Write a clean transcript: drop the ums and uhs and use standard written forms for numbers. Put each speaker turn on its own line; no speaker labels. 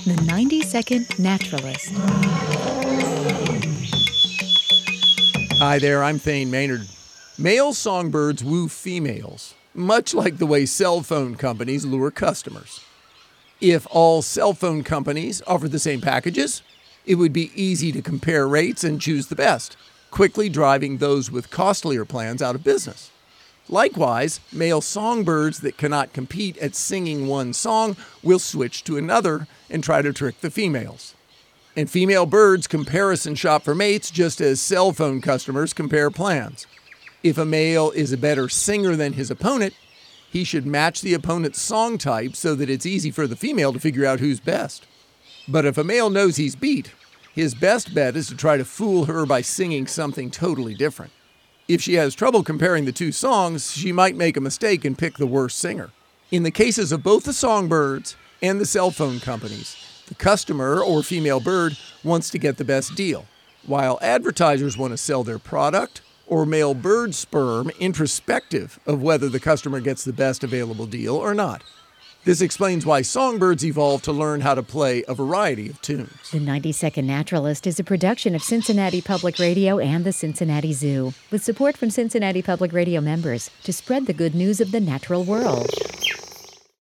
The 90-Second Naturalist.
Hi there, I'm Thane Maynard. Male songbirds woo females, much like the way cell phone companies lure customers. If all cell phone companies offered the same packages, it would be easy to compare rates and choose the best, quickly driving those with costlier plans out of business. Likewise, male songbirds that cannot compete at singing one song will switch to another and try to trick the females. And female birds comparison shop for mates just as cell phone customers compare plans. If a male is a better singer than his opponent, he should match the opponent's song type so that it's easy for the female to figure out who's best. But if a male knows he's beat, his best bet is to try to fool her by singing something totally different. If she has trouble comparing the two songs, she might make a mistake and pick the worst singer. In the cases of both the songbirds and the cell phone companies, the customer or female bird wants to get the best deal, while advertisers want to sell their product or male bird sperm irrespective of whether the customer gets the best available deal or not. This explains why songbirds evolved to learn how to play a variety of tunes.
The 90-Second Naturalist is a production of Cincinnati Public Radio and the Cincinnati Zoo, with support from Cincinnati Public Radio members to spread the good news of the natural world.